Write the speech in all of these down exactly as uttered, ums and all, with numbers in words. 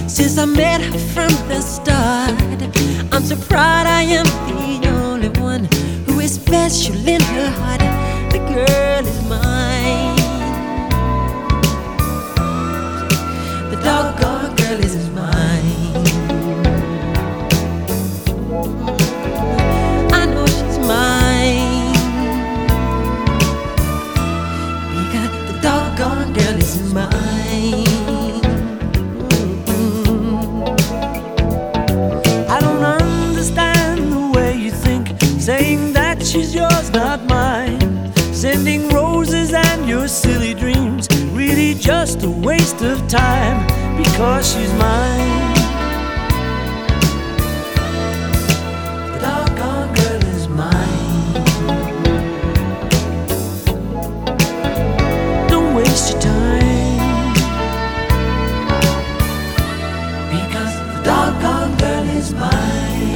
since I met her from the start. I'm so proud I am the only one who is special in her heart. The girl is mine. The doggone girl is mine. I know she's mine, because the doggone girl is mine. Saying that she's yours, not mine. Sending roses and your silly dreams, really just a waste of time, because she's mine. The doggone girl is mine. Don't waste your time, because the doggone girl is mine.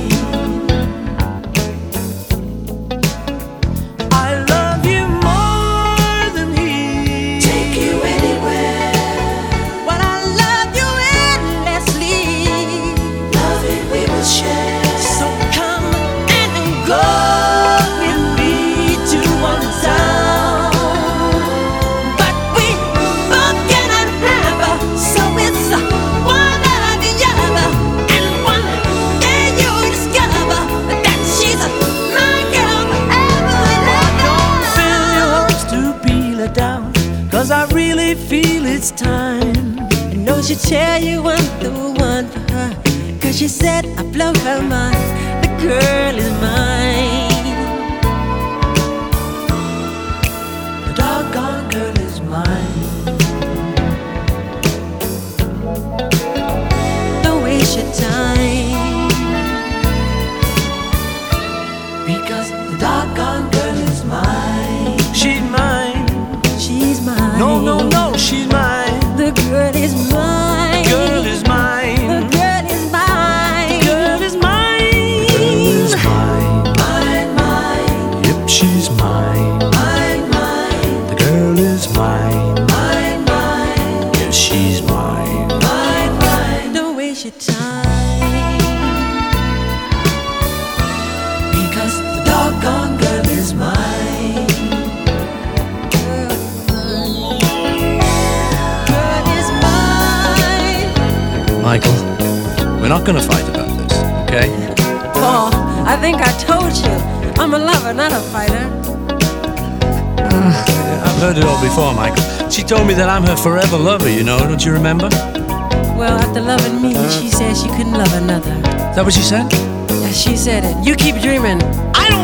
Cause I really feel it's time. I know she'll tell you I'm the one for her, cause she said I blow her mind. The girl is mine. The doggone girl is mine. Don't waste your time, because the doggone girl is mine. She's mine. She's mine. No, no, no, she's mine. The girl is mine. Girl is mine. The girl is mine. Girl is mine. Girl is mine. Mine, mine. Yep, she's mine. Mine, mine. The girl is mine. Mine, mine. Yes, she's mine. Mine, mine. Don't waste your time, because the doggone girl is mine. Michael, we're not gonna fight about this, okay? Paul, I think I told you I'm a lover, not a fighter. Uh, I've heard it all before, Michael. She told me that I'm her forever lover, you know, don't you remember? Well, after loving me, she said she couldn't love another. Is that what she said? Yeah, she said it. You keep dreaming. I don't